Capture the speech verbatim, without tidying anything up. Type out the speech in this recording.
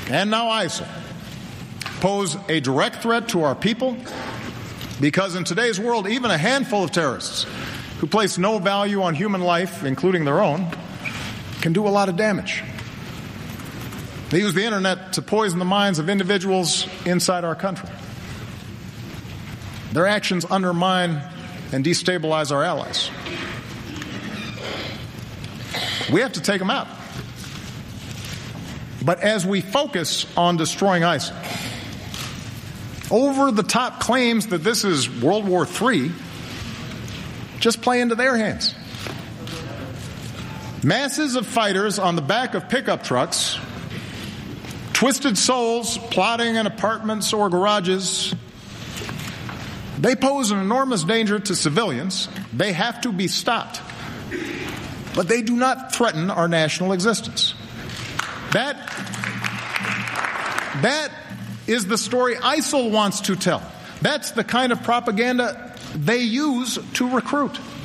and now ISIL, pose a direct threat to our people because in today's world, even a handful of terrorists who place no value on human life, including their own, can do a lot of damage. They use the internet to poison the minds of individuals inside our country. Their actions undermine and destabilize our allies. We have to take them out. But as we focus on destroying ISIL, over-the-top claims that this is World War Three just play into their hands. Masses of fighters on the back of pickup trucks, twisted souls plotting in apartments or garages, they pose an enormous danger to civilians. They have to be stopped. But they do not threaten our national existence. That, that is the story ISIL wants to tell. That's the kind of propaganda they use to recruit.